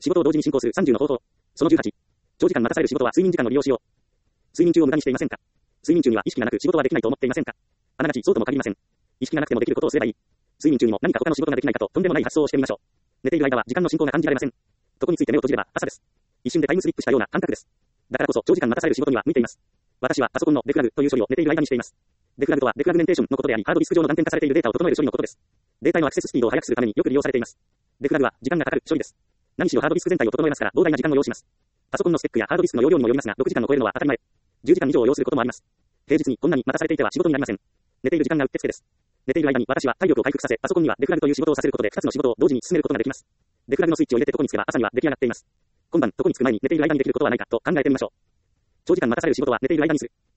仕事を同時に進行する30の方法。その18。長時間待たされる仕事は睡眠時間の利用しよう。睡眠中を無駄にしていませんか？睡眠中には意識がなく仕事はできないと思っていませんか？あながちそうとも限りません。意識がなくてもできることをすればいい。睡眠中にも何か他の仕事ができないかととんでもない発想をしてみましょう。寝ている間は時間の進行が感じられません。床について目を閉じれば朝です。一瞬でタイムスリップしたような感覚です。だからこそ長時間待たされる仕事には向いています。私はパソコンのデクラグという処理を寝ている間にしています。デクラグとはデクラグメンテーションのことであり、ハードディスク上の断片化されているデータを整える処理のことです。データのアクセススピードを速くするためによく利用されています。デクラグは時間がかかる処理です。何しろハードディスク全体を整えますから膨大な時間を要します。パソコンのスペックやハードディスクの容量にもよりますが、6時間を超えるのは当たり前。10時間以上を要することもあります。平日にこんなに待たされていては仕事になりません。寝ている時間がうってつけです。寝ている間に私は体力を回復させ、パソコンにはデクラグという仕事をさせることで2つの仕事を同時に進めることができます。デクラグのスイッチを入れて床につけば朝には出来上がっています。今晩床につく前に寝ている間にできることはないかと考えてみましょう。長時間待たされる仕事は寝ている間にする。